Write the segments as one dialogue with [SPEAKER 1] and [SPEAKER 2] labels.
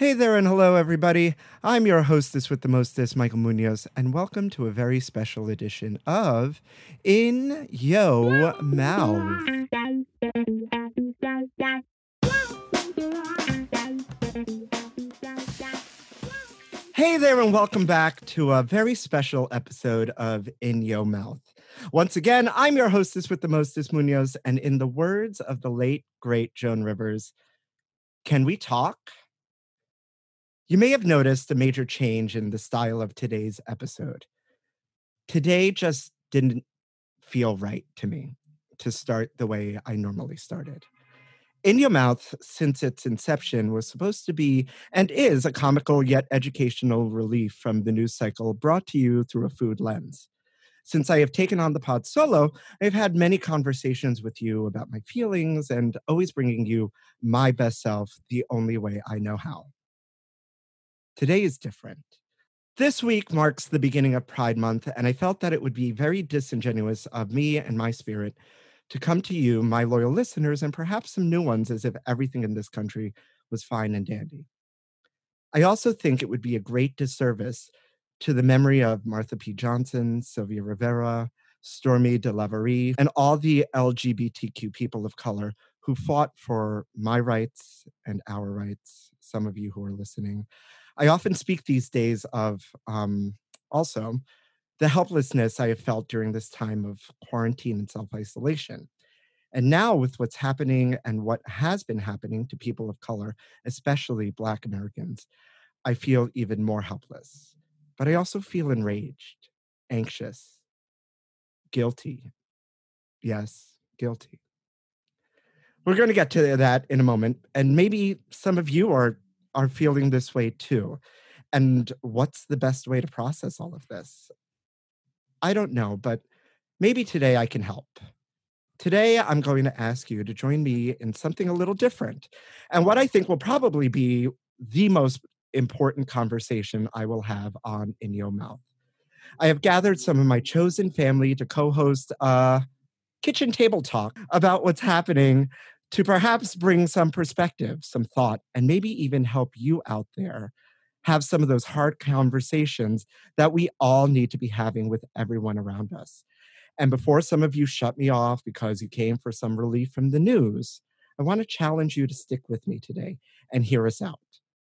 [SPEAKER 1] Hey there and hello, everybody. I'm your hostess with the mostest, Michael Munoz, and welcome to a very special edition of In Yo Mouth. Hey there and welcome back to a very special episode of In Yo Mouth. Once again, I'm your hostess with the mostest, Munoz, and in the words of the late, great Joan Rivers, can we talk? You may have noticed a major change in the style of today's episode. Today just didn't feel right to me to start the way I normally started. In Your Mouth, since its inception, was supposed to be and is a comical yet educational relief from the news cycle brought to you through a food lens. Since I have taken on the pod solo, I've had many conversations with you about my feelings and always bringing you my best self the only way I know how. Today is different. This week marks the beginning of Pride Month, and I felt that it would be very disingenuous of me and my spirit to come to you, my loyal listeners, and perhaps some new ones, as if everything in this country was fine and dandy. I also think it would be a great disservice to the memory of Martha P. Johnson, Sylvia Rivera, Stormy DeLaverie, and all the LGBTQ people of color who fought for my rights and our rights, some of you who are listening. I often speak these days of also the helplessness I have felt during this time of quarantine and self-isolation. And now with what's happening and what has been happening to people of color, especially Black Americans, I feel even more helpless. But I also feel enraged, anxious, guilty. Yes, guilty. We're going to get to that in a moment. And maybe some of you are feeling this way too. And what's the best way to process all of this? I don't know, but maybe today I can help. Today, I'm going to ask you to join me in something a little different, and what I think will probably be the most important conversation I will have on In Your Mouth. I have gathered some of my chosen family to co-host a kitchen table talk about what's happening to perhaps bring some perspective, some thought, and maybe even help you out there have some of those hard conversations that we all need to be having with everyone around us. And before some of you shut me off because you came for some relief from the news, I want to challenge you to stick with me today and hear us out.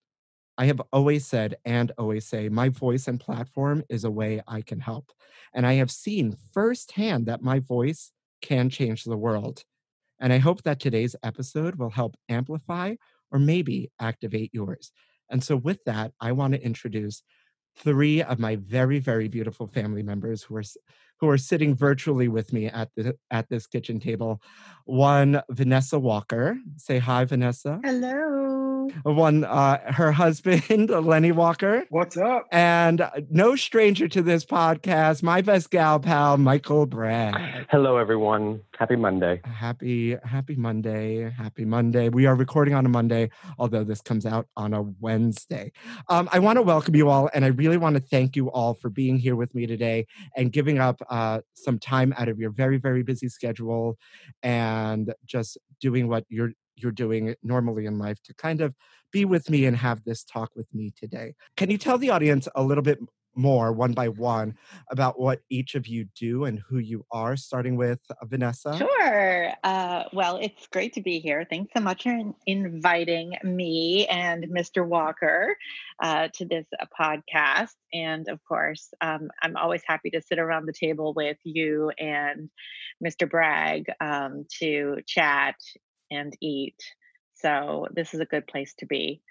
[SPEAKER 1] I have always said and always say my voice and platform is a way I can help. And I have seen firsthand that my voice can change the world. And I hope that today's episode will help amplify or maybe activate yours. And so with that, I want to introduce three of my very, very beautiful family members who are sitting virtually with me at this kitchen table. One, Vanessa Walker. Say hi, Vanessa.
[SPEAKER 2] Hello.
[SPEAKER 1] One, her husband, Lenny Walker.
[SPEAKER 3] What's up?
[SPEAKER 1] And no stranger to this podcast, my best gal pal, Michael Bragg.
[SPEAKER 4] Hello, everyone. Happy Monday.
[SPEAKER 1] Happy Monday. Happy Monday. We are recording on a Monday, although this comes out on a Wednesday. I want to welcome you all, and I really want to thank you all for being here with me today and giving up some time out of your very, very busy schedule and just doing what you're doing normally in life to kind of be with me and have this talk with me today. Can you tell the audience a little bit more, one by one, about what each of you do and who you are, starting with Vanessa?
[SPEAKER 2] Sure. Well, it's great to be here. Thanks so much for inviting me and Mr. Walker to this podcast. And of course, I'm always happy to sit around the table with you and Mr. Bragg to chat and eat. So this is a good place to be.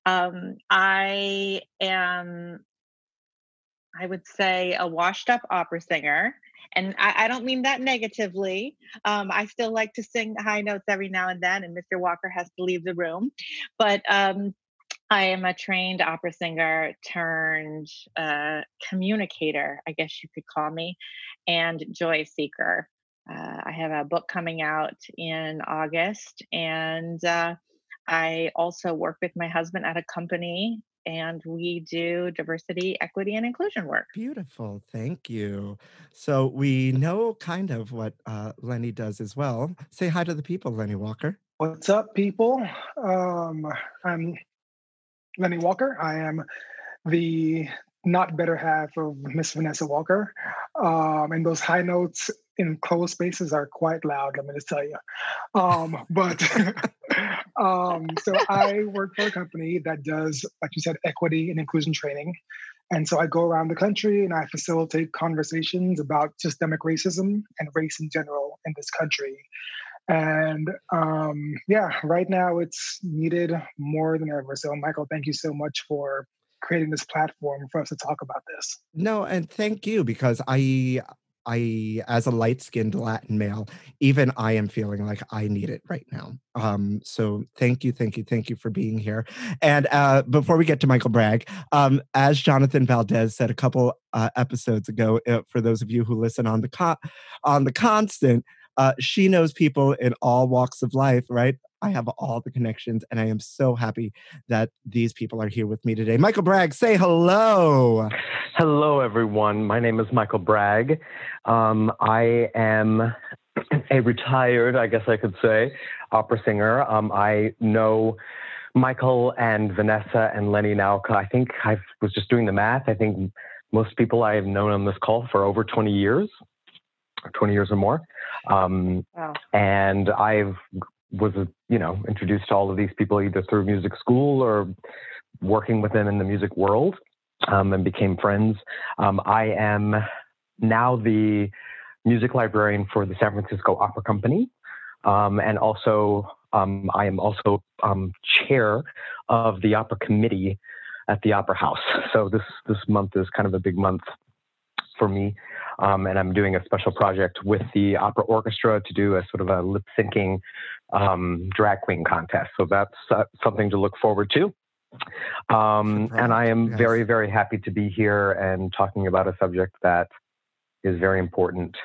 [SPEAKER 2] I am, I would say, a washed up opera singer. And I don't mean that negatively. I still like to sing high notes every now and then, and Mr. Walker has to leave the room. But I am a trained opera singer turned communicator, I guess you could call me, and joy seeker. I have a book coming out in August, and I also work with my husband at a company, and we do diversity, equity, and inclusion work.
[SPEAKER 1] Beautiful. Thank you. So we know kind of what Lenny does as well. Say hi to the people, Lenny Walker.
[SPEAKER 3] What's up, people? I'm Lenny Walker. I am the not better half of Miss Vanessa Walker. And those high notes in closed spaces are quite loud, let me just tell you. But so I work for a company that does, like you said, equity and inclusion training. And so I go around the country and I facilitate conversations about systemic racism and race in general in this country. And yeah, right now it's needed more than ever. So, Michael, thank you so much for creating this platform for us to talk about this.
[SPEAKER 1] No, and thank you because as a light-skinned Latin male, even I am feeling like I need it right now. So thank you for being here. And before we get to Michael Bragg, as Jonathan Valdez said a couple episodes ago, for those of you who listen on the constant, she knows people in all walks of life, right? I have all the connections, and I am so happy that these people are here with me today. Michael Bragg, say hello.
[SPEAKER 4] Hello, everyone. My name is Michael Bragg. I am a retired, I guess I could say, opera singer. I know Michael and Vanessa and Lenny now. I think I was just doing the math. I think most people I have known on this call for over 20 years or more.
[SPEAKER 2] Wow.
[SPEAKER 4] And was introduced to all of these people either through music school or working with them in the music world, and became friends. I am now the music librarian for the San Francisco Opera Company, and also I am also chair of the opera committee at the Opera House. So this month is kind of a big month for me. And I'm doing a special project with the opera orchestra to do a sort of a lip syncing drag queen contest. So that's something to look forward to. And I am very, very happy to be here and talking about a subject that is very important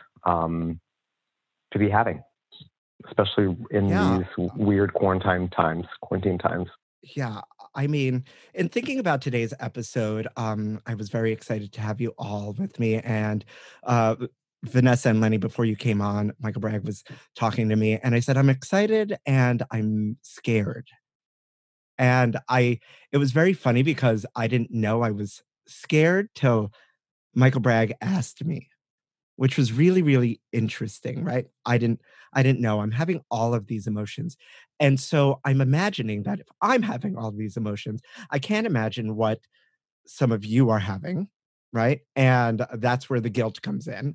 [SPEAKER 4] to be having, especially in these weird quarantine times.
[SPEAKER 1] Yeah, I mean, in thinking about today's episode, I was very excited to have you all with me. And Vanessa and Lenny, before you came on, Michael Bragg was talking to me, and I said, I'm excited and I'm scared. And it was very funny because I didn't know I was scared till Michael Bragg asked me, which was really, really interesting, right? I didn't know I'm having all of these emotions. And so I'm imagining that if I'm having all these emotions, I can't imagine what some of you are having, right? And that's where the guilt comes in.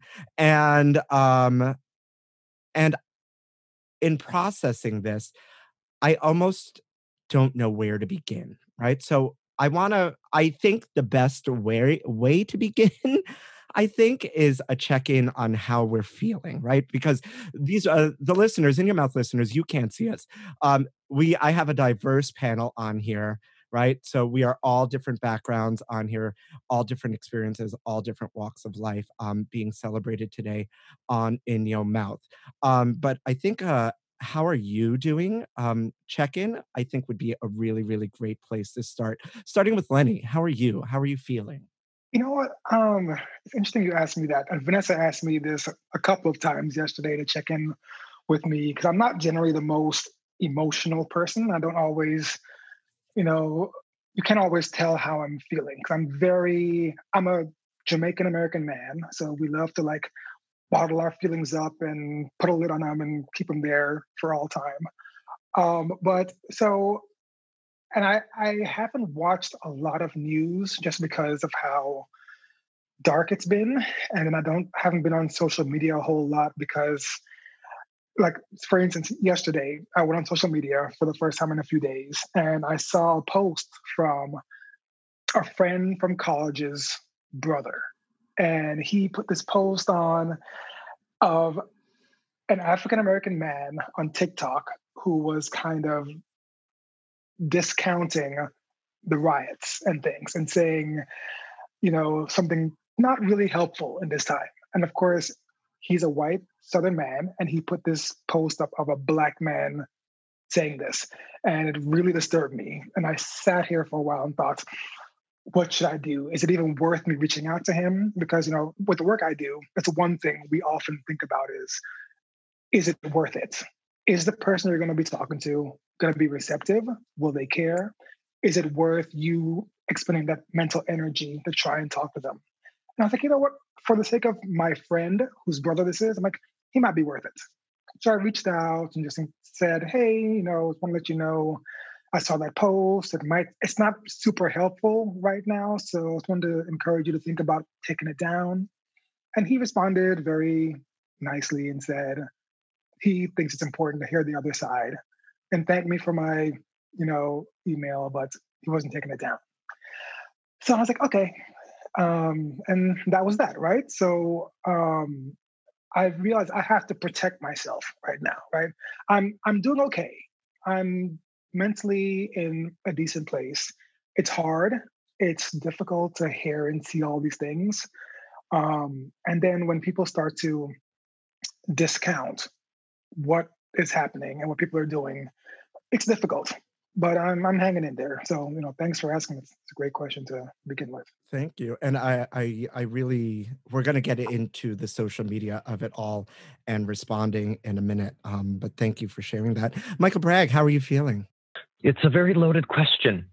[SPEAKER 1] And in processing this, I almost don't know where to begin, right? So I think the best way to begin, I think, is a check-in on how we're feeling, right? Because these are the listeners, In Your Mouth listeners, you can't see us. I have a diverse panel on here, right? So we are all different backgrounds on here, all different experiences, all different walks of life, being celebrated today on In Your Mouth. But I think how are you doing? Check-in, I think, would be a really, really great place to start. Starting with Lenny, how are you? How are you feeling?
[SPEAKER 3] You know what? It's interesting you asked me that. And Vanessa asked me this a couple of times yesterday to check in with me because I'm not generally the most emotional person. I don't always, you can't always tell how I'm feeling because I'm a Jamaican American man. So we love to like bottle our feelings up and put a lid on them and keep them there for all time. And I haven't watched a lot of news just because of how dark it's been. And then haven't been on social media a whole lot because, like, for instance, yesterday I went on social media for the first time in a few days and I saw a post from a friend from college's brother. And he put this post on of an African-American man on TikTok who was kind of discounting the riots and things and saying, something not really helpful in this time. And of course, he's a white Southern man, and he put this post up of a Black man saying this, and it really disturbed me. And I sat here for a while and thought, what should I do? Is it even worth me reaching out to him? Because, with the work I do, that's one thing we often think about is it worth it? Is the person you're going to be talking to going to be receptive? Will they care? is it worth you expending that mental energy to try and talk to them? And I was like, you know what? For the sake of my friend whose brother this is, I'm like, he might be worth it. So I reached out and just said, hey, just want to let you know I saw that post. It's not super helpful right now. So I just wanted to encourage you to think about taking it down. And he responded very nicely and said he thinks it's important to hear the other side and thanked me for my, email, but he wasn't taking it down. So I was like, okay. And that was that, right? So I realized I have to protect myself right now, right? I'm doing okay. I'm mentally in a decent place. It's hard. It's difficult to hear and see all these things. And then when people start to discount what is happening and what people are doing, it's difficult. But I'm hanging in there. So, thanks for asking. It's a great question to begin with.
[SPEAKER 1] Thank you. And I really, we're going to get into the social media of it all and responding in a minute. But thank you for sharing that. Michael Bragg, how are you feeling?
[SPEAKER 4] It's a very loaded question,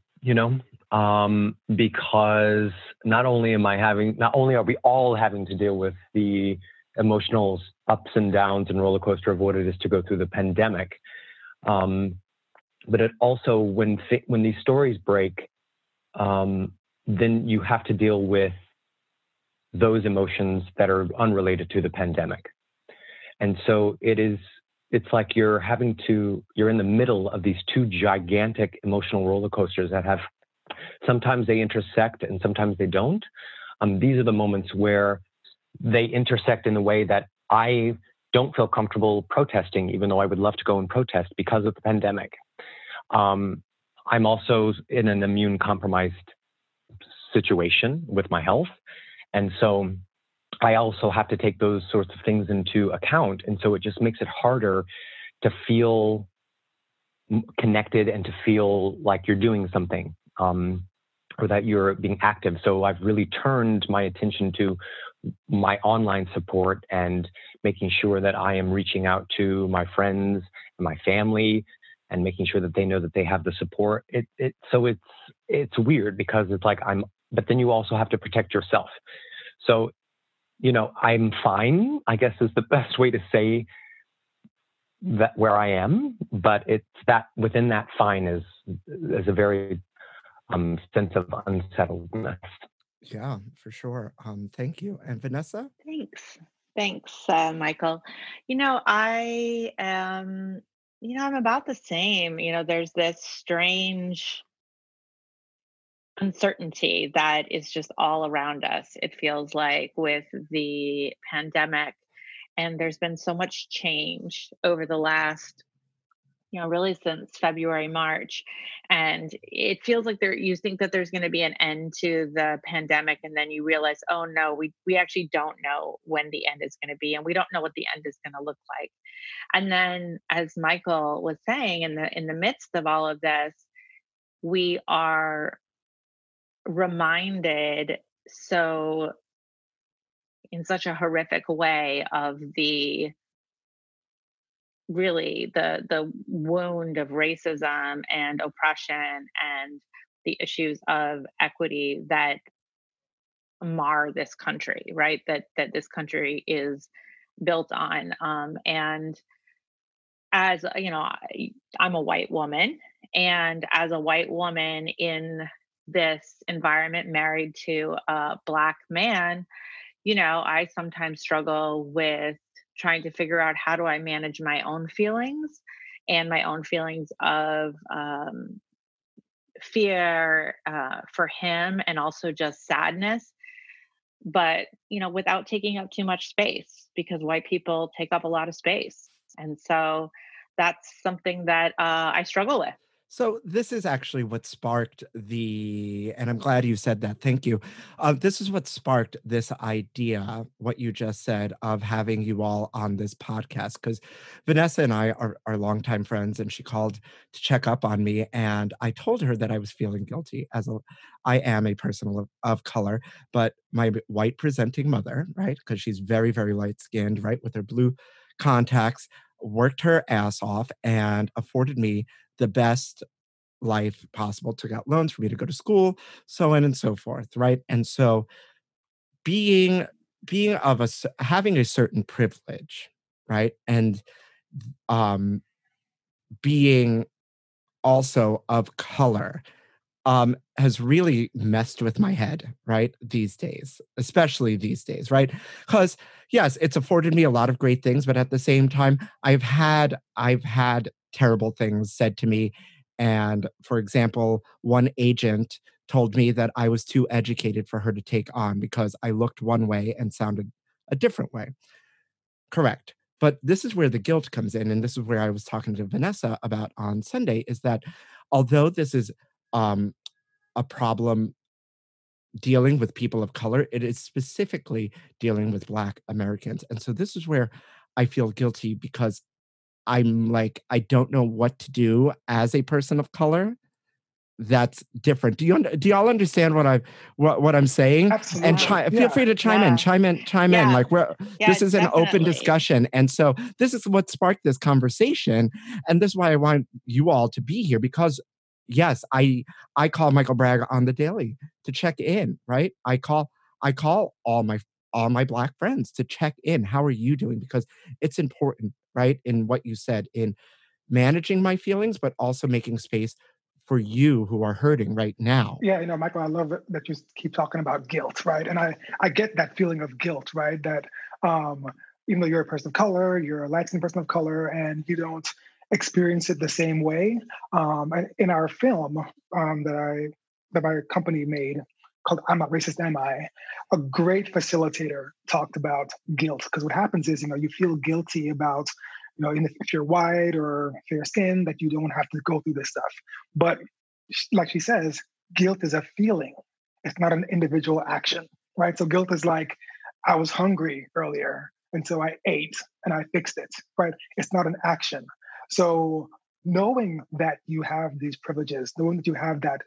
[SPEAKER 4] because not only are we all having to deal with the emotional ups and downs and roller coaster of what it is to go through the pandemic, but it also, when these stories break, then you have to deal with those emotions that are unrelated to the pandemic. And so it's like you're in the middle of these two gigantic emotional roller coasters that sometimes they intersect and sometimes they don't. These are the moments where they intersect in a way that I don't feel comfortable protesting, even though I would love to go and protest because of the pandemic. I'm also in an immune compromised situation with my health. And so I also have to take those sorts of things into account. And so it just makes it harder to feel connected and to feel like you're doing something, or that you're being active. So I've really turned my attention to my online support and making sure that I am reaching out to my friends and my family and making sure that they know that they have the support. So it's weird because it's like but then you also have to protect yourself. So, I'm fine, I guess is the best way to say that where I am, but it's that within that fine is a very sense of unsettledness.
[SPEAKER 1] Yeah, for sure. Thank you. And Vanessa?
[SPEAKER 2] Thanks, Michael. I am, I'm about the same. There's this strange uncertainty that is just all around us. It feels like with the pandemic, and there's been so much change over the last, really since February, March. And it feels like you think that there's going to be an end to the pandemic. And then you realize, oh no, we actually don't know when the end is going to be. And we don't know what the end is going to look like. And then, as Michael was saying, in the midst of all of this, we are reminded in such a horrific way of the wound of racism and oppression and the issues of equity that mar this country, right? That this country is built on. And as I'm a white woman, and as a white woman in this environment, married to a Black man, I sometimes struggle with trying to figure out how do I manage my own feelings and my own feelings of fear for him, and also just sadness, but without taking up too much space, because white people take up a lot of space. And so that's something that I struggle with.
[SPEAKER 1] So this is actually what sparked and I'm glad you said that. Thank you. This is what sparked this idea, what you just said, of having you all on this podcast, because Vanessa and I are longtime friends, and she called to check up on me. And I told her that I was feeling guilty I am a person of color, but my white presenting mother, right? Because she's very, very light skinned, right? With her blue contacts, worked her ass off and afforded me the best life possible, took out loans for me to go to school, so on and so forth, right? And so being having a certain privilege, right? And um being also of color has really messed with my head, right? These days, especially these days, right? Because yes, it's afforded me a lot of great things, but at the same time, I've had terrible things said to me. And for example, one agent told me that I was too educated for her to take on because I looked one way and sounded a different way. Correct. But this is where the guilt comes in, and this is where I was talking to Vanessa about on Sunday, is that although this is um, a problem dealing with people of color, it is specifically dealing with Black Americans. And so this is where I feel guilty because I'm like, I don't know what to do as a person of color that's different. Do y'all understand what I'm saying? And
[SPEAKER 3] Absolutely.
[SPEAKER 1] feel
[SPEAKER 3] Yeah.
[SPEAKER 1] free to chime in,
[SPEAKER 2] Yeah.
[SPEAKER 1] chime in.
[SPEAKER 2] Yeah.
[SPEAKER 1] Like
[SPEAKER 2] Yeah,
[SPEAKER 1] this is an open
[SPEAKER 2] definitely.
[SPEAKER 1] discussion, and so this is what sparked this conversation, and this is why I want you all to be here because yes, I call Michael Bragg on the daily to check in. Right, I call all my Black friends to check in. How are you doing? Because it's important, right? In what you said in managing my feelings, but also making space for you who are hurting right now.
[SPEAKER 3] Yeah, Michael, I love it that you keep talking about guilt, right? And I get that feeling of guilt, right? That um, even though you're a person of color, you're a Latin person of color, and you don't experience it the same way. And in our film that my company made called "I'm Not Racist, Am I?" a great facilitator talked about guilt because what happens is you feel guilty about if you're white or fair skinned that you don't have to go through this stuff, but like she says, guilt is a feeling. It's not an individual action, right? So guilt is like, I was hungry earlier, and so I ate and I fixed it, right? It's not an action. So knowing that you have these privileges, knowing that you have that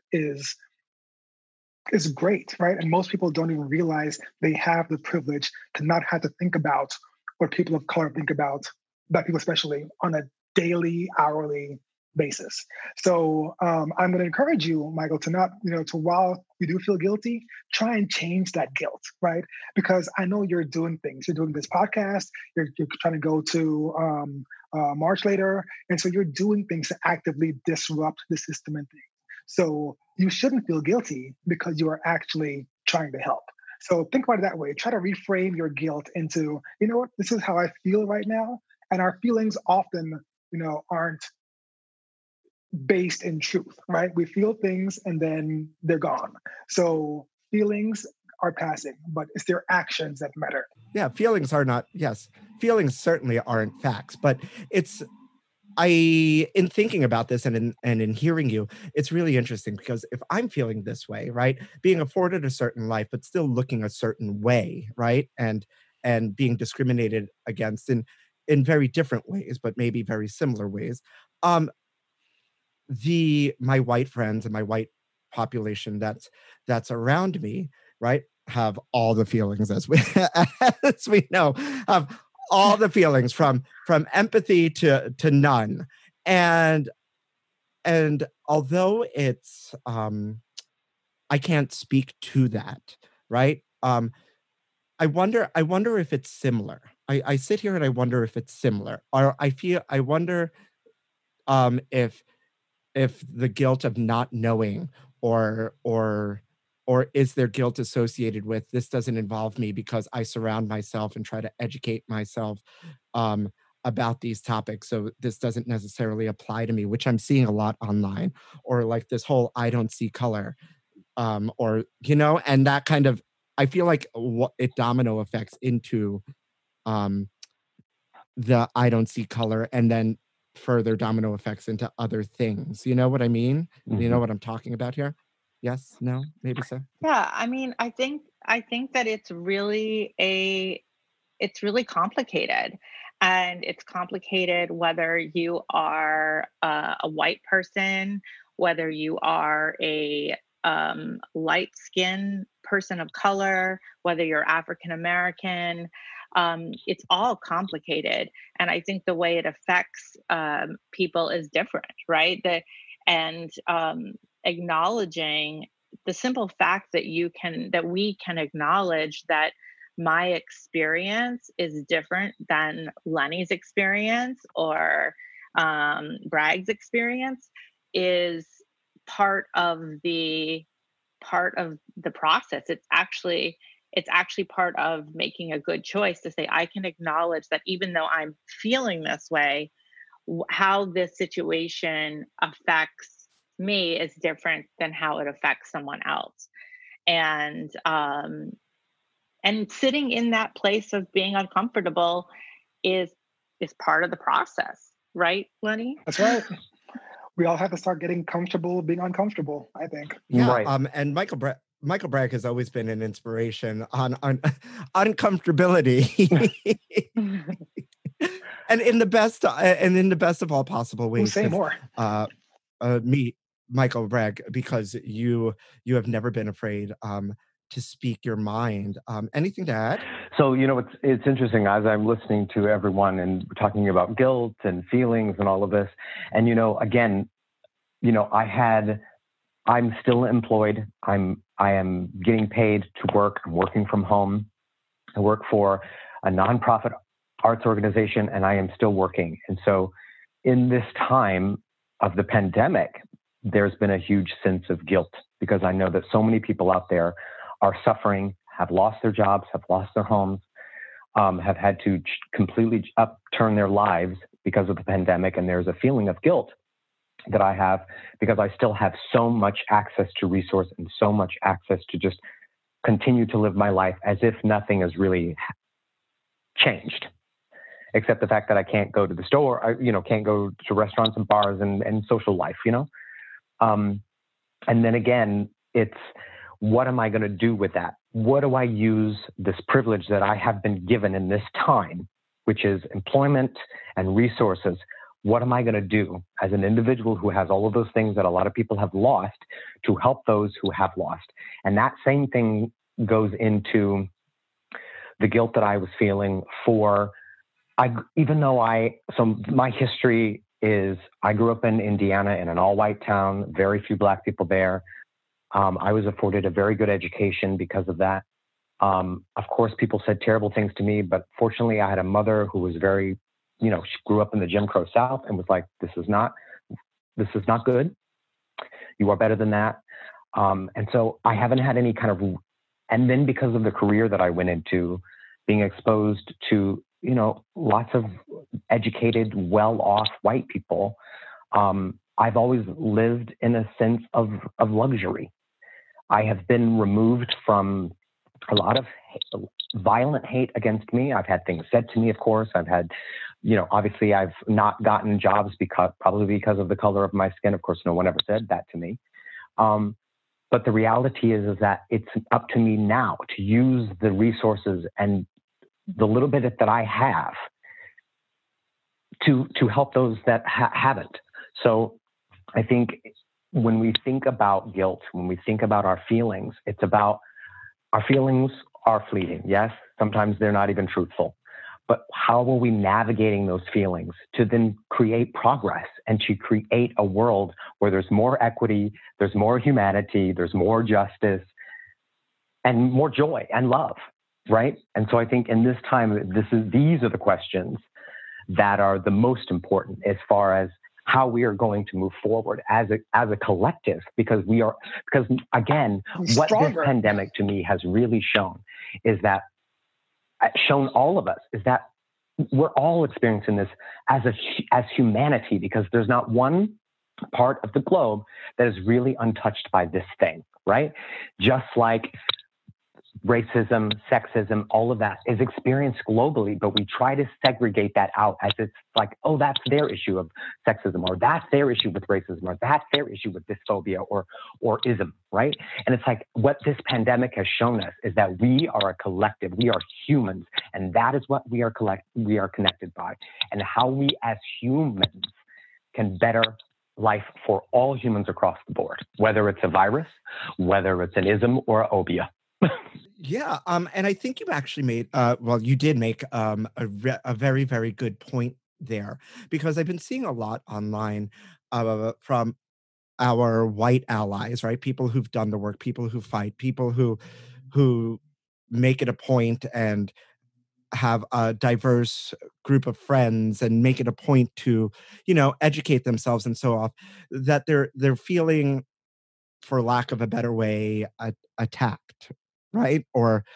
[SPEAKER 3] is great, right? And most people don't even realize they have the privilege to not have to think about what people of color think about, Black people especially, on a daily, hourly basis. So I'm going to encourage you, Michael, to not, to while you do feel guilty, try and change that guilt, right? Because I know you're doing things. You're doing this podcast. You're trying to go to March later, and so you're doing things to actively disrupt the system and things. So you shouldn't feel guilty because you are actually trying to help. So think about it that way. Try to reframe your guilt into, what, this is how I feel right now. And our feelings often, aren't based in truth, right? We feel things and then they're gone. So feelings are passing, but it's their actions that matter.
[SPEAKER 1] Yeah, feelings are not, yes, feelings certainly aren't facts, but in thinking about this and in hearing you, it's really interesting because if I'm feeling this way, right, being afforded a certain life, but still looking a certain way, right, and being discriminated against in very different ways, but maybe very similar ways, um, my white friends and my white population that's around me, right, have all the feelings as we as we know, have all the feelings from empathy to none. And although it's I can't speak to that, right? I wonder if it's similar. I sit here and I wonder if it's similar. Or I wonder if the guilt of not knowing or is there guilt associated with this doesn't involve me because I surround myself and try to educate myself um, about these topics. So this doesn't necessarily apply to me, which I'm seeing a lot online, or like this whole I don't see color, or and that kind of I feel like what it domino effects into um, the I don't see color and then further domino effects into other things. You know what I mean? You know what I'm talking about here? Yes? No? Maybe so?
[SPEAKER 2] Yeah, I mean, I think that it's really complicated. And it's complicated whether you are a white person, whether you are a light skinned person of color, whether you're African American. It's all complicated. And I think the way it affects people is different, right? and acknowledging the simple fact that we can acknowledge that my experience is different than Lenny's experience or Brag's experience is part of the process. It's actually part of making a good choice to say I can acknowledge that even though I'm feeling this way, how this situation affects me is different than how it affects someone else. And sitting in that place of being uncomfortable is part of the process, right, Lenny?
[SPEAKER 3] That's right. We all have to start getting comfortable being uncomfortable, I think.
[SPEAKER 1] Yeah.
[SPEAKER 4] Right.
[SPEAKER 1] And Michael Bragg has always been an inspiration on uncomfortability. and in the best of all possible ways.
[SPEAKER 3] Say more.
[SPEAKER 1] Meet Michael Bragg, because you have never been afraid to speak your mind. Anything to add?
[SPEAKER 4] So, it's interesting as I'm listening to everyone and we're talking about guilt and feelings and all of this. And, again, I'm still employed. I am getting paid to work. I'm working from home. I work for a nonprofit arts organization, and I am still working. And so in this time of the pandemic, there's been a huge sense of guilt, because I know that so many people out there are suffering, have lost their jobs, have lost their homes, have had to completely upturn their lives because of the pandemic. And there's a feeling of guilt that I have, because I still have so much access to resource and so much access to just continue to live my life as if nothing has really changed, except the fact that I can't go to the store, can't go to restaurants and bars and social life, And then again, it's, what am I going to do with that? What do I use this privilege that I have been given in this time, which is employment and resources? What am I going to do as an individual who has all of those things that a lot of people have lost, to help those who have lost? And that same thing goes into the guilt that I was feeling for, so my history is, I grew up in Indiana in an all-white town, very few Black people there. I was afforded a very good education because of that. Of course, people said terrible things to me, but fortunately I had a mother who was very, she grew up in the Jim Crow South and was like, this is not good. You are better than that. And so I haven't had any kind of, and then because of the career that I went into, being exposed to, lots of educated, well-off white people, I've always lived in a sense of luxury. I have been removed from a lot of violent hate against me. I've had things said to me, of course. I've had, obviously I've not gotten jobs probably because of the color of my skin. Of course, no one ever said that to me. But the reality is that it's up to me now to use the resources and the little bit that I have to help those that haven't. So I think when we think about guilt, when we think about our feelings, it's about, our feelings are fleeting. Yes, sometimes they're not even truthful. But how are we navigating those feelings to then create progress and to create a world where there's more equity, there's more humanity, there's more justice, and more joy and love, right? And so I think in this time, these are the questions that are the most important as far as how we are going to move forward as a collective, because again, what this pandemic to me has really shown is that, shown all of us, is that we're all experiencing this as humanity, because there's not one part of the globe that is really untouched by this thing, right? Just like racism, sexism, all of that is experienced globally, but we try to segregate that out as it's like, oh, that's their issue of sexism, or that's their issue with racism, or that's their issue with dysphoria or ism, right? And it's like, what this pandemic has shown us is that we are a collective, we are humans, and that is what we are connected by, and how we as humans can better life for all humans across the board, whether it's a virus, whether it's an ism or an obia.
[SPEAKER 1] Yeah, and I think you actually made, you did make a very, very good point there, because I've been seeing a lot online from our white allies, right? People who've done the work, people who fight, people who make it a point and have a diverse group of friends and make it a point to, educate themselves and so on, that they're feeling, for lack of a better way, attacked, right?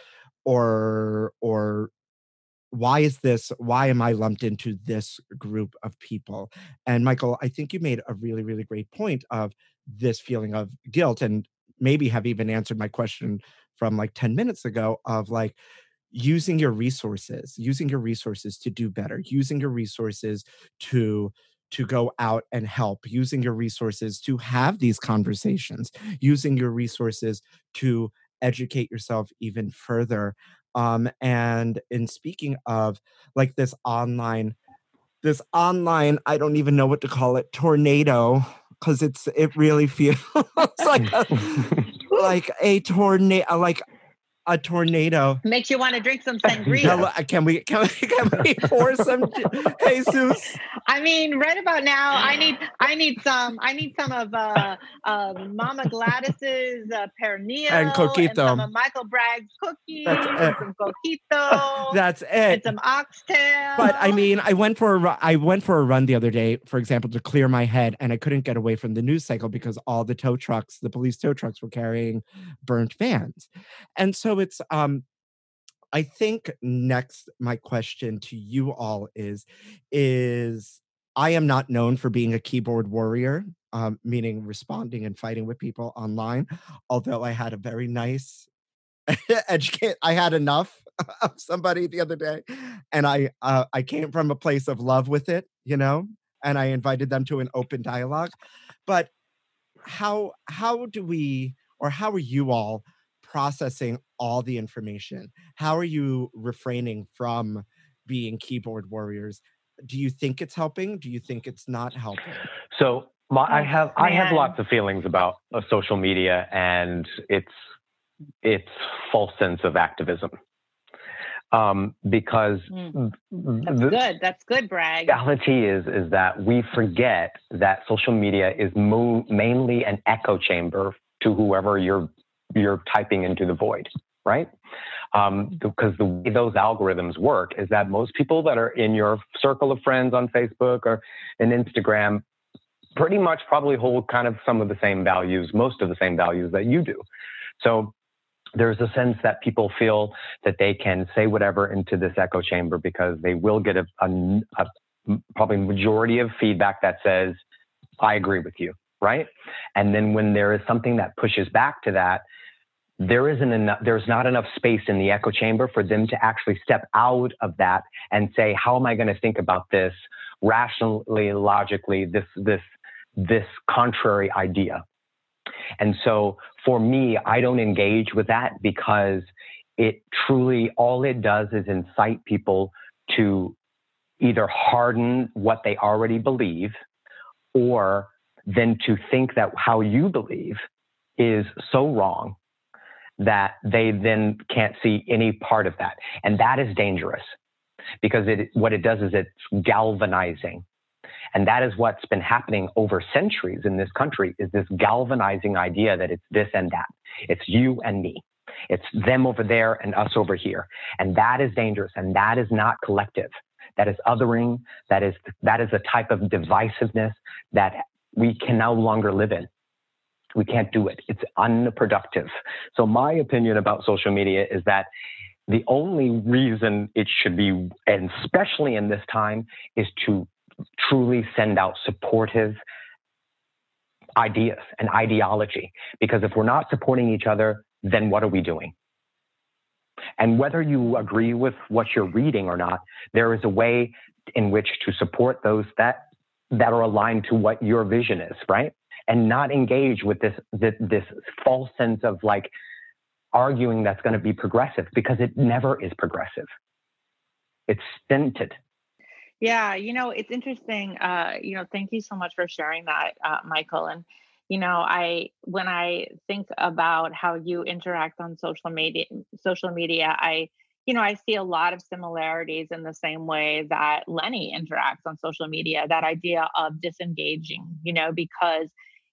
[SPEAKER 1] Or why am I lumped into this group of people? And Michael, I think you made a really, really great point of this feeling of guilt, and maybe have even answered my question from like 10 minutes ago of like using your resources to do better, using your resources to go out and help, using your resources to have these conversations, using your resources to educate yourself even further. And in speaking of like this online, I don't even know what to call it, tornado, because it really feels like a tornado, like a tornado.
[SPEAKER 2] Makes you want to drink some sangria.
[SPEAKER 1] Can we pour some Jesus?
[SPEAKER 2] I mean, right about now, I need some of Mama Gladys's pernil
[SPEAKER 1] And coquito.
[SPEAKER 2] and some of Michael Bragg's cookies and some coquito.
[SPEAKER 1] That's it.
[SPEAKER 2] And some oxtail.
[SPEAKER 1] But I mean, I went for a run the other day, for example, to clear my head, and I couldn't get away from the news cycle because all the the police tow trucks were carrying burnt vans. And so it's I think next my question to you all is I am not known for being a keyboard warrior, meaning responding and fighting with people online, although I had a very nice I had enough of somebody the other day, and I came from a place of love with it, and I invited them to an open dialogue. But how do we, or how are you all processing all the information? How are you refraining from being keyboard warriors? Do you think it's helping? Do you think it's not helping?
[SPEAKER 4] So I have
[SPEAKER 2] man.
[SPEAKER 4] lots of feelings about social media and its false sense of activism. Because
[SPEAKER 2] That's good, Bragg.
[SPEAKER 4] reality is that we forget that social media is mainly an echo chamber to whoever you're typing into the void, right? Because the way those algorithms work is that most people that are in your circle of friends on Facebook or in Instagram pretty much probably hold kind of some of the same values, most of the same values that you do. So there's a sense that people feel that they can say whatever into this echo chamber because they will get a probably majority of feedback that says, I agree with you, right? And then when there is something that pushes back to that, there's not enough space in the echo chamber for them to actually step out of that and say, how am I going to think about this rationally, logically, this contrary idea? And so for me, I don't engage with that because it truly, all it does is incite people to either harden what they already believe or then to think that how you believe is so wrong that they then can't see any part of that. And that is dangerous because what it does is it's galvanizing. And that is what's been happening over centuries in this country, is this galvanizing idea that it's this and that. It's you and me. It's them over there and us over here. And that is dangerous. And that is not collective. That is othering. That is a type of divisiveness that we can no longer live in. We can't do it. It's unproductive. So my opinion about social media is that the only reason it should be, and especially in this time, is to truly send out supportive ideas and ideology. Because if we're not supporting each other, then what are we doing? And whether you agree with what you're reading or not, there is a way in which to support those that are aligned to what your vision is, right? And not engage with this false sense of like arguing that's going to be progressive, because it never is progressive. It's stinted.
[SPEAKER 2] Yeah, it's interesting. Thank you so much for sharing that, Michael. And, when I think about how you interact on social media, I see a lot of similarities in the same way that Lenny interacts on social media, that idea of disengaging, because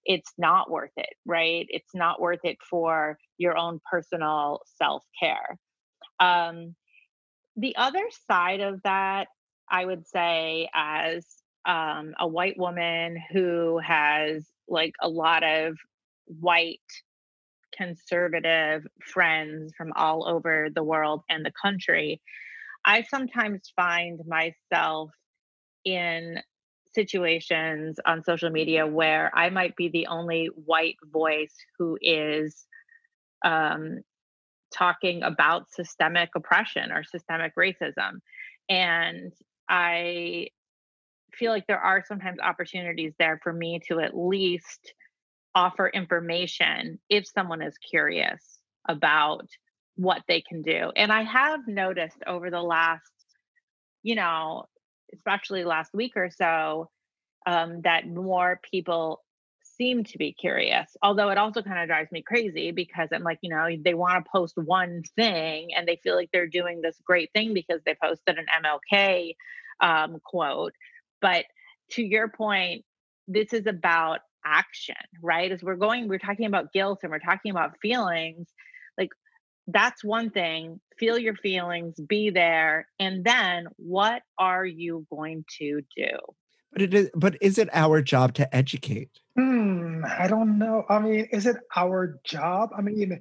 [SPEAKER 2] it's not worth it, right? It's not worth it for your own personal self-care. Um, the other side of that, I would say, as a white woman who has like a lot of white conservative friends from all over the world and the country, I sometimes find myself in situations on social media where I might be the only white voice who is um, talking about systemic oppression or systemic racism. And I feel like there are sometimes opportunities there for me to at least offer information if someone is curious about what they can do. And I have noticed over the last, you know, especially last week or so, that more people seem to be curious. Although it also kind of drives me crazy because I'm like, they want to post one thing and they feel like they're doing this great thing because they posted an MLK quote. But to your point, this is about action, right? As we're talking about guilt and we're talking about feelings. Like, that's one thing. Feel your feelings, be there. And then what are you going to do?
[SPEAKER 1] But is it our job to educate?
[SPEAKER 3] I don't know. I mean, is it our job? I mean,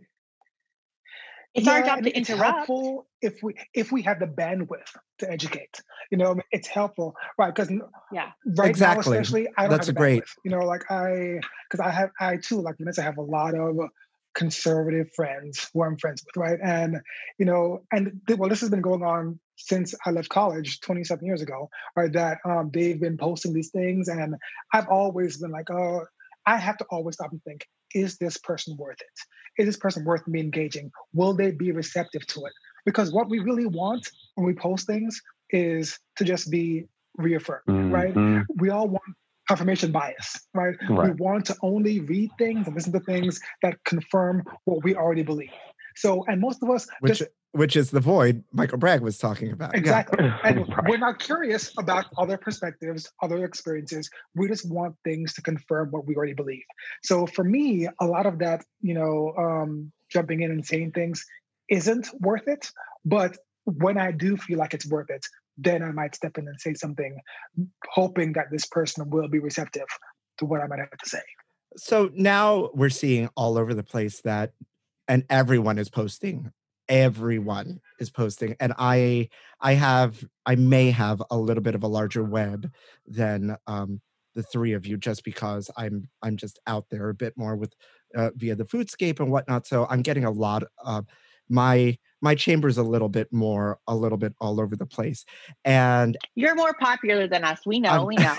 [SPEAKER 2] it's our job to
[SPEAKER 3] it's
[SPEAKER 2] interrupt.
[SPEAKER 3] Helpful if we have the bandwidth to educate. It's helpful, right? Because right
[SPEAKER 1] exactly.
[SPEAKER 3] now, especially, I don't
[SPEAKER 1] That's
[SPEAKER 3] have the bandwidth. Because I too, like Vanessa, have a lot of conservative friends who I'm friends with, right? And this has been going on since I left college 20-something years ago, right? That they've been posting these things, and I've always been like, oh, I have to always stop and think, is this person worth it? Is this person worth me engaging? Will they be receptive to it? Because what we really want when we post things is to just be reaffirmed, right? We all want confirmation bias, right? We want to only read things and listen to things that confirm what we already believe. So, and most of us
[SPEAKER 1] which is the void Michael Bragg was talking about.
[SPEAKER 3] Exactly. Yeah. And we're not curious about other perspectives, other experiences. We just want things to confirm what we already believe. So for me, a lot of that, jumping in and saying things isn't worth it. But when I do feel like it's worth it, then I might step in and say something, hoping that this person will be receptive to what I might have to say.
[SPEAKER 1] So now we're seeing all over the place and everyone is posting. Everyone is posting. And I may have a little bit of a larger web than the three of you, just because I'm just out there a bit more with via the Foodscape and whatnot. So I'm getting a lot of my chamber's a little bit all over the place. And
[SPEAKER 2] you're more popular than us. We know.
[SPEAKER 1] Well,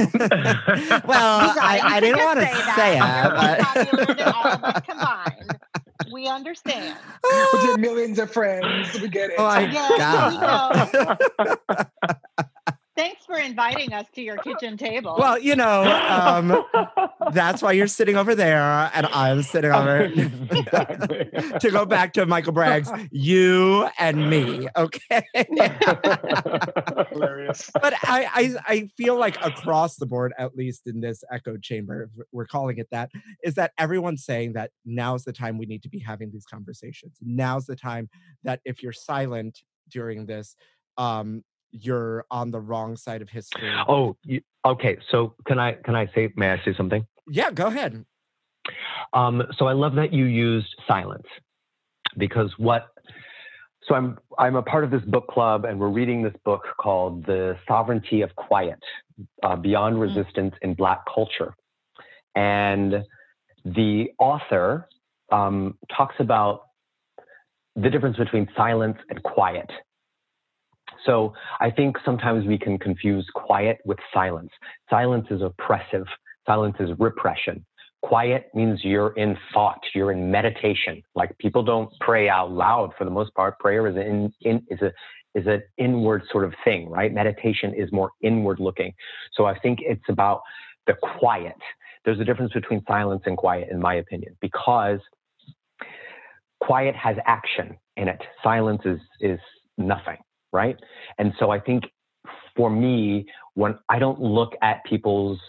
[SPEAKER 1] I didn't want to say it.
[SPEAKER 2] You're more popular than all of us combined. We understand.
[SPEAKER 3] With your millions of friends, we get it.
[SPEAKER 1] Oh my God.
[SPEAKER 2] We know. Thanks for inviting us to your kitchen table.
[SPEAKER 1] Well, that's why you're sitting over there and I'm sitting over to go back to Michael Bragg's you and me, okay?
[SPEAKER 3] Hilarious.
[SPEAKER 1] But I feel like across the board, at least in this echo chamber, if we're calling it that, is that everyone's saying that now's the time we need to be having these conversations. Now's the time that if you're silent during this, you're on the wrong side of history.
[SPEAKER 4] Oh, okay. So may I say something?
[SPEAKER 1] Yeah, go ahead.
[SPEAKER 4] So I love that you used silence, because I'm a part of this book club, and we're reading this book called The Sovereignty of Quiet, Beyond Resistance in Black Culture. And the author talks about the difference between silence and quiet. So I think sometimes we can confuse quiet with silence. Silence is oppressive. Silence is repression. Quiet means you're in thought, you're in meditation. Like, people don't pray out loud for the most part. Prayer is an inward sort of thing, right? Meditation is more inward looking. So I think it's about the quiet. There's a difference between silence and quiet, in my opinion, because quiet has action in it. Silence is nothing. Right. And so I think for me, when I don't look at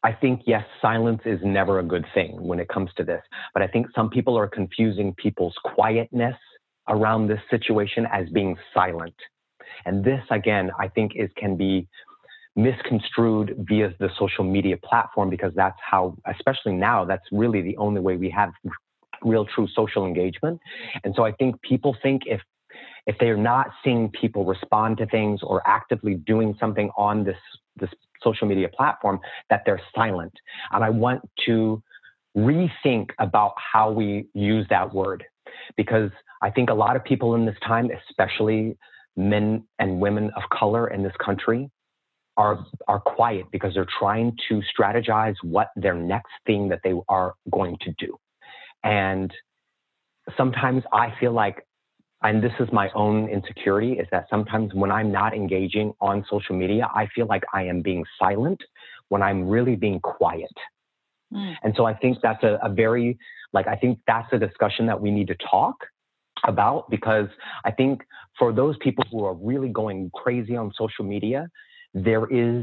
[SPEAKER 4] I think, yes, silence is never a good thing when it comes to this. But I think some people are confusing people's quietness around this situation as being silent. And this, again, I think can be misconstrued via the social media platform, because that's how, especially now, that's really the only way we have real, true social engagement. And so I think people think if they're not seeing people respond to things or actively doing something on this social media platform, that they're silent. And I want to rethink about how we use that word, because I think a lot of people in this time, especially men and women of color in this country, are quiet because they're trying to strategize what their next thing that they are going to do. And sometimes I feel like, and this is my own insecurity, is that sometimes when I'm not engaging on social media, I feel like I am being silent when I'm really being quiet. And so I think that's a very, I think that's a discussion that we need to talk about, because I think for those people who are really going crazy on social media, there is,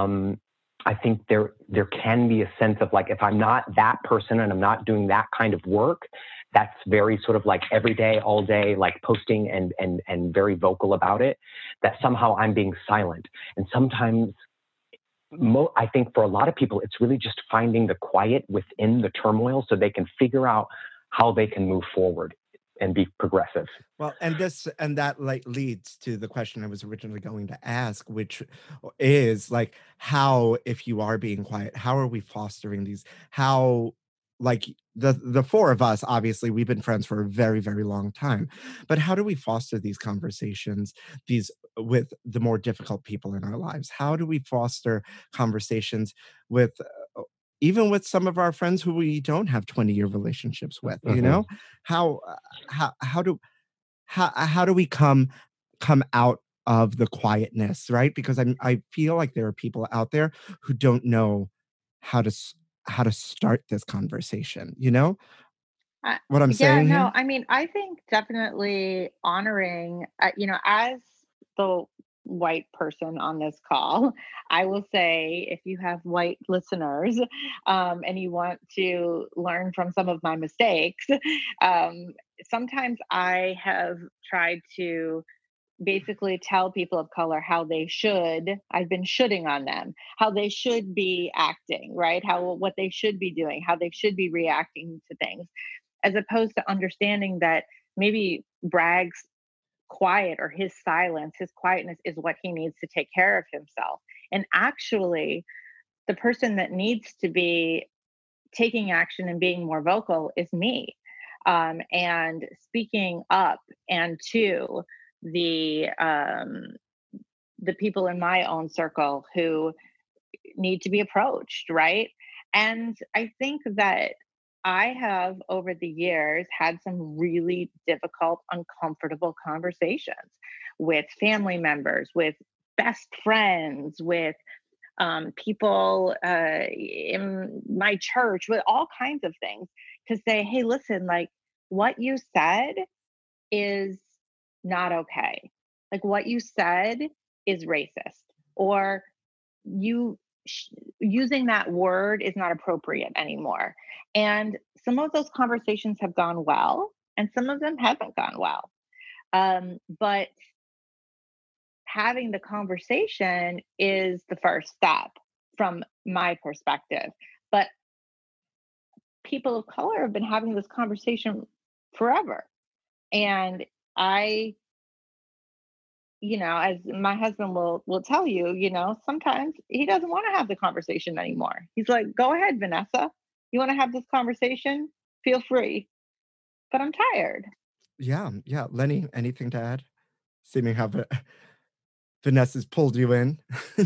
[SPEAKER 4] I think there can be a sense of if I'm not that person and I'm not doing that kind of work, that's very sort of every day, all day, posting and very vocal about it, that somehow I'm being silent. And sometimes I think for a lot of people, it's really just finding the quiet within the turmoil so they can figure out how they can move forward and be progressive.
[SPEAKER 1] Well, and that leads to the question I was originally going to ask, which is how, if you are being quiet, how are we fostering these? How, the four of us, obviously, we've been friends for a very, very long time, but how do we foster these conversations, with the more difficult people in our lives? How do we foster conversations with, even with some of our friends who we don't have 20-year relationships with, you know? How do we come out of the quietness, right? Because I feel like there are people out there who don't know how to start this conversation, you know? What I'm
[SPEAKER 2] Yeah,
[SPEAKER 1] saying
[SPEAKER 2] no,
[SPEAKER 1] here?
[SPEAKER 2] I mean, I think definitely honoring, as the white person on this call, I will say, if you have white listeners, and you want to learn from some of my mistakes, um, sometimes I have tried to basically tell people of color how they should, I've been shoulding on them, how they should be acting, right? What they should be doing, how they should be reacting to things, as opposed to understanding that maybe Bragg's quiet, or his silence, his quietness, is what he needs to take care of himself. And actually, the person that needs to be taking action and being more vocal is me, and speaking up and to the people in my own circle who need to be approached, right? And I think that I have, over the years, had some really difficult, uncomfortable conversations with family members, with best friends, with people in my church, with all kinds of things, to say, hey, listen, what you said is not okay. What you said is racist, or you using that word is not appropriate anymore. And some of those conversations have gone well, and some of them haven't gone well. But having the conversation is the first step from my perspective. But people of color have been having this conversation forever. And I, as my husband will tell you, sometimes he doesn't want to have the conversation anymore. He's like, "Go ahead, Vanessa. You want to have this conversation? Feel free." But I'm tired.
[SPEAKER 1] Yeah, yeah. Lenny, anything to add? Seeming how Vanessa's pulled you in.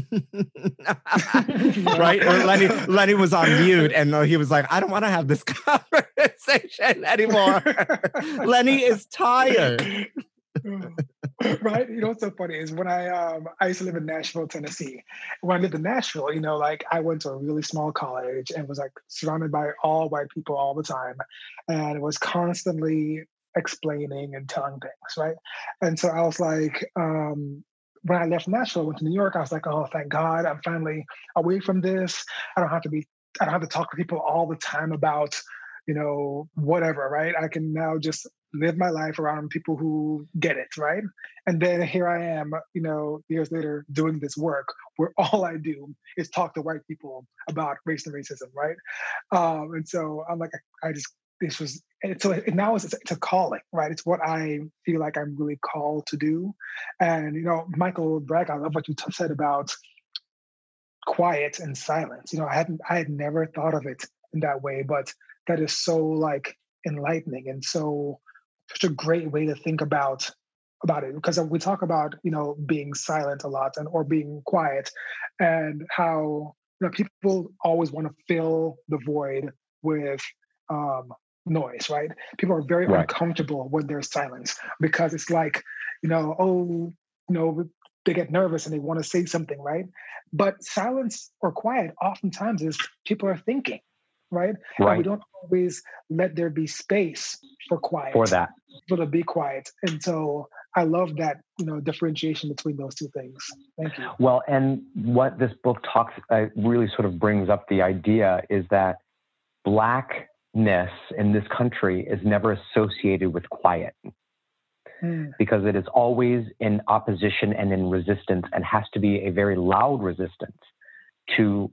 [SPEAKER 1] Right? Or Lenny was on mute, and he was like, I don't want to have this conversation anymore. Lenny is tired.
[SPEAKER 3] Right? What's so funny is when I used to live in Nashville, Tennessee. When I lived in Nashville, I went to a really small college and was surrounded by all white people all the time, and was constantly explaining and telling things, right? And so I was when I left Nashville, went to New York, I was like, oh, thank God, I'm finally away from this. I don't have to talk to people all the time about, whatever, right? I can now just live my life around people who get it, right? And then here I am, years later doing this work where all I do is talk to white people about race and racism, right? And so I'm like, now it's a calling, right? It's what I feel like I'm really called to do. And, Michael Bragg, I love what you said about quiet and silence. I had never thought of it in that way, but that is so like enlightening and such a great way to think about it, because we talk about being silent a lot or being quiet, and how people always want to fill the void with noise, right? People are very uncomfortable when there's silence, because it's like they get nervous and they want to say something, right? But silence or quiet oftentimes is people are thinking, right? And we don't always let there be space for quiet, for to be quiet. And so I love that, differentiation between those two things. Thank you.
[SPEAKER 4] Well, and what this book really sort of brings up the idea is that Blackness in this country is never associated with quiet, because it is always in opposition and in resistance, and has to be a very loud resistance to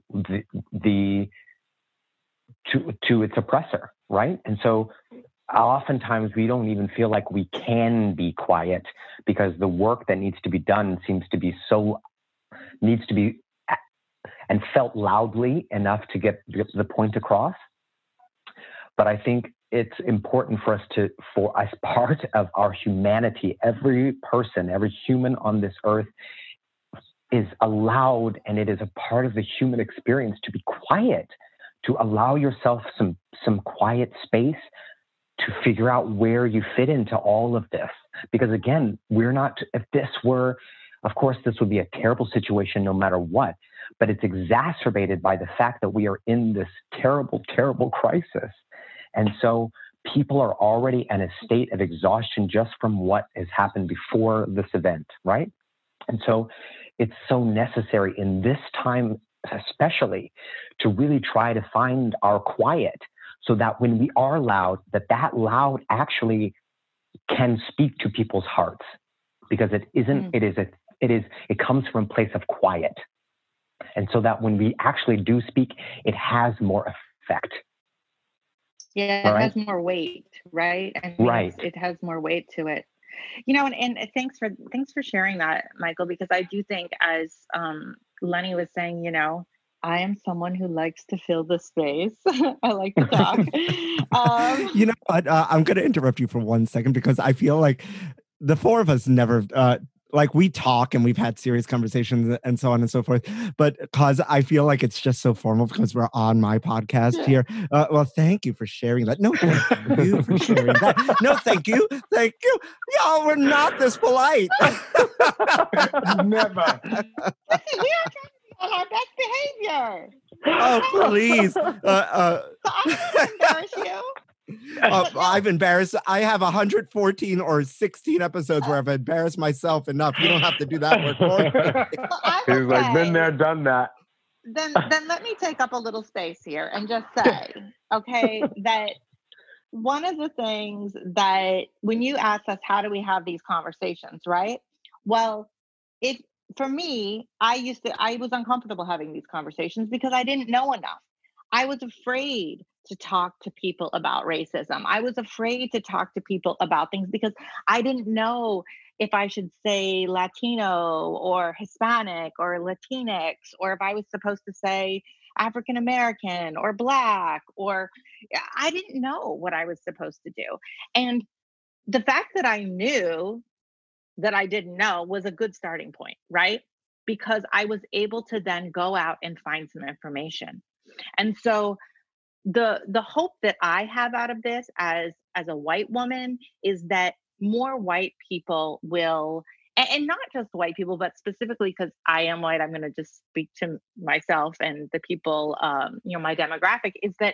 [SPEAKER 4] to its oppressor, right? And so oftentimes we don't even feel like we can be quiet, because the work that needs to be done needs to be and felt loudly enough to get the point across. But I think it's important for us as part of our humanity, every person, every human on this earth is allowed, and it is a part of the human experience, to be quiet, to allow yourself some quiet space to figure out where you fit into all of this. Because again, if this were, of course, this would be a terrible situation no matter what, but it's exacerbated by the fact that we are in this terrible, terrible crisis. And so people are already in a state of exhaustion just from what has happened before this event, right? And so it's so necessary in this time, especially, to really try to find our quiet, so that when we are loud, that loud actually can speak to people's hearts, because it comes from a place of quiet. And so that when we actually do speak, it has more effect.
[SPEAKER 2] Yeah, it has more weight, right? It has more weight to it. And thanks for sharing that, Michael, because I do think, as Lenny was saying, I am someone who likes to fill the space. I like to talk.
[SPEAKER 1] You know what? I'm going to interrupt you for 1 second, because I feel like the four of us never, we talk and we've had serious conversations and so on and so forth. But because I feel like it's just so formal because we're on my podcast here. Well, thank you for sharing that. No, thank you for sharing that. No, thank you. Thank you. Y'all, we're not this polite.
[SPEAKER 3] Never.
[SPEAKER 2] Listen, we are trying to be on our best behavior.
[SPEAKER 1] Oh, please.
[SPEAKER 2] So I'm going to embarrass you.
[SPEAKER 1] I've embarrassed. I have 114 or 16 episodes where I've embarrassed myself enough. You don't have to do that work for me.
[SPEAKER 4] He's like, been there, done that.
[SPEAKER 2] Then let me take up a little space here and just say, okay, that one of the things that when you ask us, how do we have these conversations, right? Well, for me, I was uncomfortable having these conversations because I didn't know enough. I was afraid to talk to people about racism. I was afraid to talk to people about things because I didn't know if I should say Latino or Hispanic or Latinx, or if I was supposed to say African American or Black, or I didn't know what I was supposed to do. And the fact that I knew that I didn't know was a good starting point, right? Because I was able to then go out and find some information. And so the hope that I have out of this as a white woman is that more white people will, and not just white people, but specifically because I am white, I'm going to just speak to myself and the people, my demographic, is that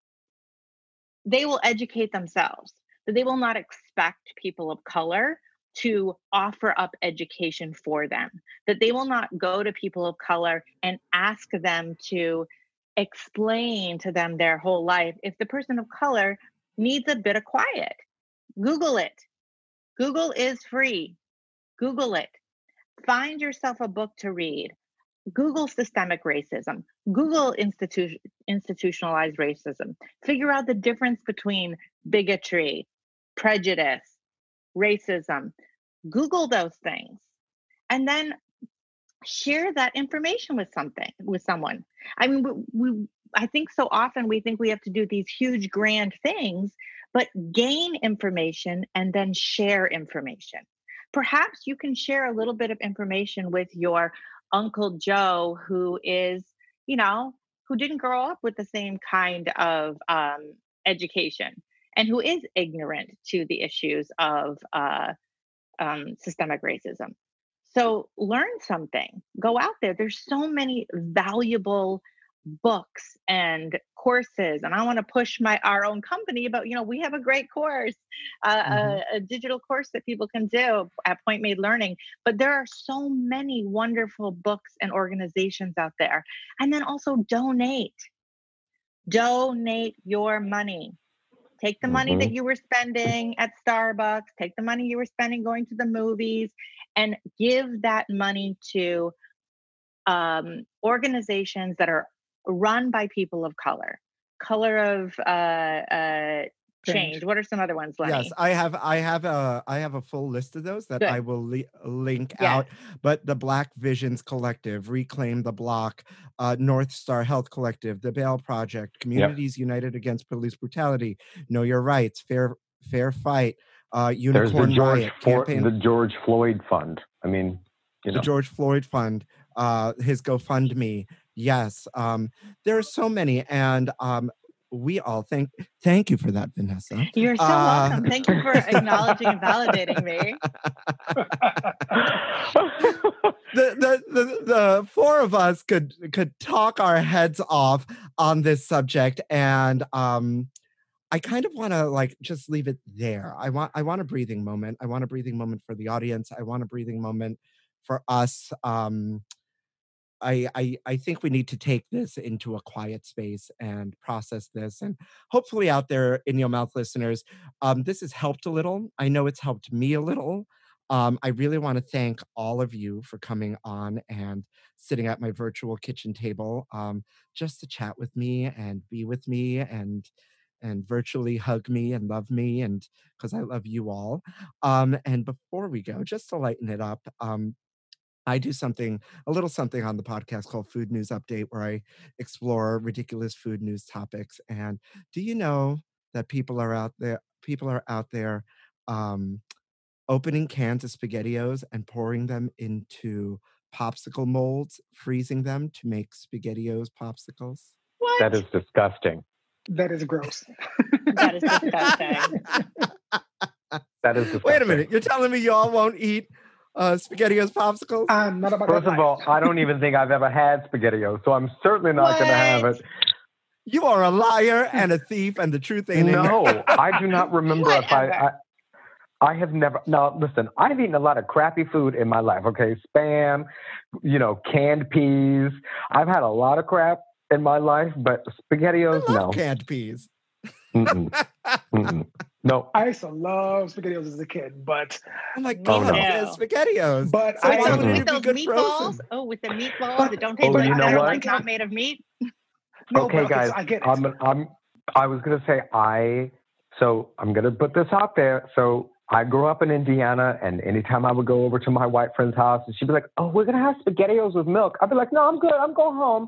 [SPEAKER 2] they will educate themselves, that they will not expect people of color to offer up education for them, that they will not go to people of color and ask them to explain to them their whole life. If the person of color needs a bit of quiet, Google it. Google is free. Google it. Find yourself a book to read. Google systemic racism. Google institutionalized racism. Figure out the difference between bigotry, prejudice, racism. Google those things. And then share that information with someone. I mean, I think so often we think we have to do these huge grand things, but gain information and then share information. Perhaps you can share a little bit of information with your Uncle Joe, who is, who didn't grow up with the same kind of education and who is ignorant to the issues of systemic racism. So learn something, go out there. There's so many valuable books and courses. And I want to push our own company about, we have a great course, a digital course that people can do at Point Made Learning. But there are so many wonderful books and organizations out there. And then also donate your money. Take the money that you were spending at Starbucks, take the money you were spending going to the movies, and give that money to organizations that are run by people of color of change. What are some other ones, Lenny?
[SPEAKER 1] Yes, I have a full list of those that I will link out. But the Black Visions Collective, Reclaim the Block, North Star Health Collective, the Bail Project, Communities United Against Police Brutality, Know Your Rights, Fair Fight, Unicorn Riot,
[SPEAKER 4] the George Floyd Fund. I mean,
[SPEAKER 1] the George Floyd Fund, his GoFundMe. Yes, there are so many, and we all thank you for that, Vanessa.
[SPEAKER 2] You're so welcome. Thank you for acknowledging and validating me.
[SPEAKER 1] The four of us could talk our heads off on this subject, and I kind of want to just leave it there. I want a breathing moment. I want a breathing moment for the audience. I want a breathing moment for us. I think we need to take this into a quiet space and process this. And hopefully out there in your mouth listeners, this has helped a little. I know it's helped me a little. I really want to thank all of you for coming on and sitting at my virtual kitchen table just to chat with me and be with me and virtually hug me and love me, and because I love you all. And before we go, just to lighten it up, I do a little something on the podcast called Food News Update, where I explore ridiculous food news topics. And do you know that people are out there opening cans of SpaghettiOs and pouring them into popsicle molds, freezing them to make SpaghettiOs popsicles?
[SPEAKER 2] What?
[SPEAKER 4] That is disgusting.
[SPEAKER 3] That is gross.
[SPEAKER 2] That is disgusting.
[SPEAKER 4] That is disgusting.
[SPEAKER 1] Wait a minute. You're telling me y'all won't eat SpaghettiOs popsicles?
[SPEAKER 3] Not about
[SPEAKER 4] First
[SPEAKER 3] that
[SPEAKER 4] of all, I don't even think I've ever had SpaghettiOs, so I'm certainly not going to have it.
[SPEAKER 1] You are a liar and a thief, and the truth ain't in there.
[SPEAKER 4] No, I do not remember if I have never. Now, listen, I've eaten a lot of crappy food in my life. Okay, Spam, canned peas. I've had a lot of crap in my life, but SpaghettiOs, no.
[SPEAKER 1] Canned peas.
[SPEAKER 4] No.
[SPEAKER 3] I used to love SpaghettiOs as a kid, but
[SPEAKER 1] oh my God, SpaghettiOs.
[SPEAKER 3] But
[SPEAKER 1] so
[SPEAKER 3] I
[SPEAKER 2] with those meatballs. Oh, with the meatballs that don't taste like they're like not made of meat.
[SPEAKER 3] No,
[SPEAKER 4] okay, guys,
[SPEAKER 3] I get it.
[SPEAKER 4] I was gonna say I'm gonna put this out there. So I grew up in Indiana, and anytime I would go over to my white friend's house, and she'd be like, "Oh, we're gonna have SpaghettiOs with milk." I'd be like, "No, I'm good. I'm going home."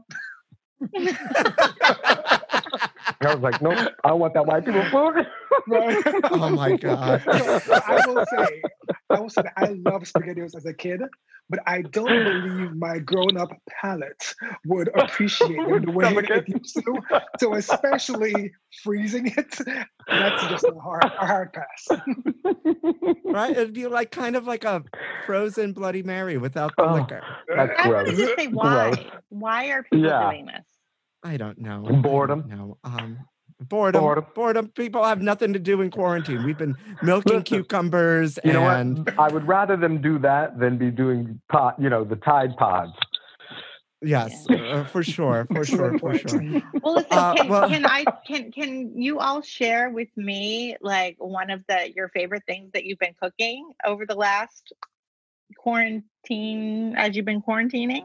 [SPEAKER 4] I was like, nope, I want that white people food.
[SPEAKER 1] Oh my God.
[SPEAKER 3] I will say that I love SpaghettiOs as a kid, but I don't believe my grown-up palate would appreciate it the way it used to. So especially freezing it, that's just a hard pass.
[SPEAKER 1] Right? It'd be kind of like a frozen Bloody Mary without the liquor.
[SPEAKER 4] That's
[SPEAKER 2] I
[SPEAKER 4] gross.
[SPEAKER 2] want to just say why.
[SPEAKER 4] Gross.
[SPEAKER 2] Why are people doing this?
[SPEAKER 1] I don't know.
[SPEAKER 4] Boredom.
[SPEAKER 1] No. Boredom. People have nothing to do in quarantine. We've been milking cucumbers.
[SPEAKER 4] You know what? I would rather them do that than be doing the Tide Pods.
[SPEAKER 1] Yes, for sure.
[SPEAKER 2] Well, listen, can you all share with me like one of your favorite things that you've been cooking over the last quarantine as you've been quarantining?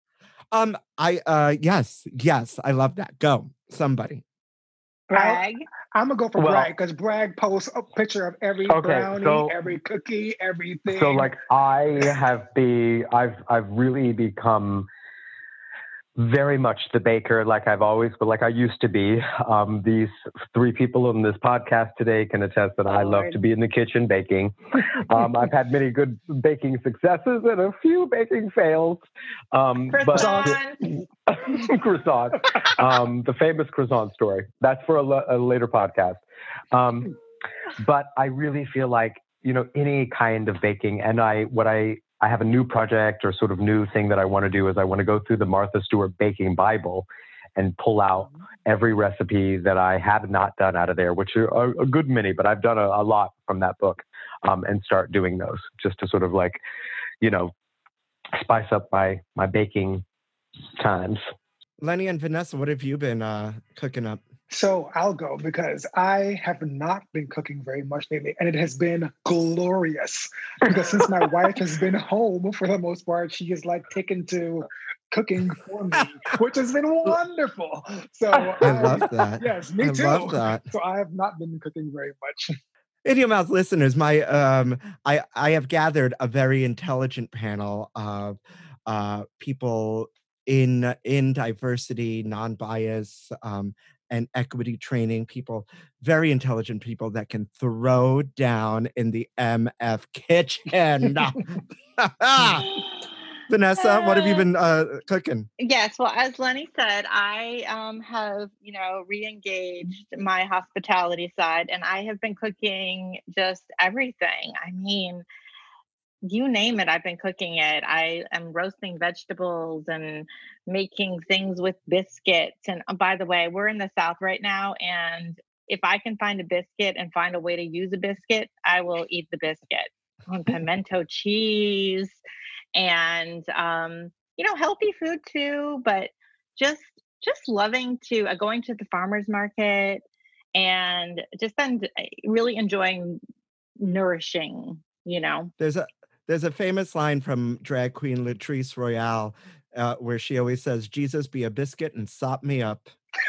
[SPEAKER 1] Yes, I love that. Go, somebody.
[SPEAKER 2] Bragg.
[SPEAKER 3] I'm gonna go for Bragg because Bragg posts a picture of every brownie, every cookie, everything.
[SPEAKER 4] So like I've really become very much the baker, like I used to be. These three people on this podcast today can attest that I love to be in the kitchen baking. I've had many good baking successes and a few baking fails.
[SPEAKER 2] Croissant.
[SPEAKER 4] Croissant. The famous croissant story. That's for a later podcast. But I really feel like, any kind of baking, and I have a new project or sort of new thing that I want to do is I want to go through the Martha Stewart Baking Bible and pull out every recipe that I have not done out of there, which are a good many, but I've done a lot from that book, and start doing those just to sort of like, spice up my baking times.
[SPEAKER 1] Lenny and Vanessa, what have you been cooking up?
[SPEAKER 3] So I'll go because I have not been cooking very much lately, and it has been glorious because since my wife has been home for the most part, she is like taken to cooking for me, which has been wonderful. So
[SPEAKER 1] I love that.
[SPEAKER 3] Yes, me too.
[SPEAKER 1] I love that.
[SPEAKER 3] So I have not been cooking very much.
[SPEAKER 1] In Your Mouth listeners, I have gathered a very intelligent panel of people in diversity, non-bias, and equity training, people, very intelligent people that can throw down in the MF kitchen. Vanessa, what have you been cooking?
[SPEAKER 2] Yes, well, as Lenny said, I have, re-engaged my hospitality side, and I have been cooking just everything. I mean, you name it, I've been cooking it. I am roasting vegetables and making things with biscuits. And by the way, we're in the South right now, and if I can find a biscuit and find a way to use a biscuit, I will eat the biscuit. On pimento cheese and healthy food too, but just loving going to the farmer's market and just been really enjoying nourishing.
[SPEAKER 1] There's a famous line from drag queen Latrice Royale where she always says, "Jesus be a biscuit and sop me up."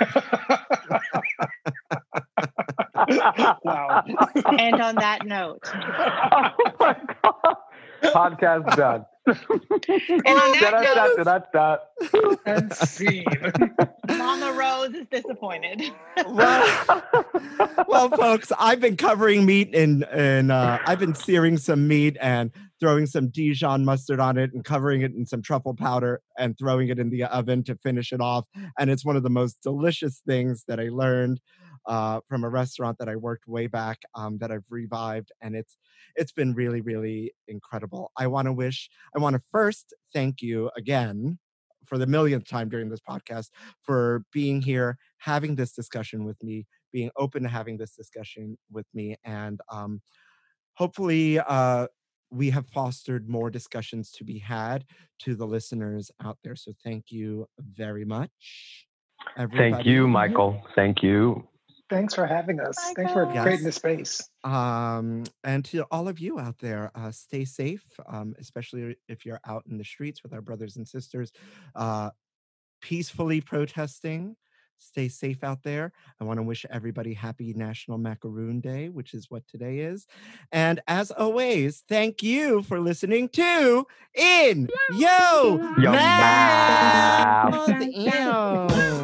[SPEAKER 3] Wow.
[SPEAKER 2] And on that note.
[SPEAKER 4] Oh my God. Podcast done.
[SPEAKER 2] And on that
[SPEAKER 4] note,
[SPEAKER 3] and scene.
[SPEAKER 2] Mama Rose is disappointed.
[SPEAKER 1] Well, folks, I've been covering meat and I've been searing some meat and throwing some Dijon mustard on it and covering it in some truffle powder and throwing it in the oven to finish it off. And it's one of the most delicious things that I learned from a restaurant that I worked way back that I've revived. And it's been really, really incredible. I want to first thank you again for the millionth time during this podcast for being here, having this discussion with me, being open to having this discussion with me. And hopefully we have fostered more discussions to be had to the listeners out there. So thank you very much, everybody.
[SPEAKER 4] Thank you, Michael. Thank you.
[SPEAKER 3] Thanks for having us.
[SPEAKER 2] Michael.
[SPEAKER 3] Thanks for creating the space.
[SPEAKER 1] And to all of you out there, stay safe, especially if you're out in the streets with our brothers and sisters, peacefully protesting. Stay safe out there. I want to wish everybody happy National Macaroon Day, which is what today is. And as always, thank you for listening to In Yo Mouth.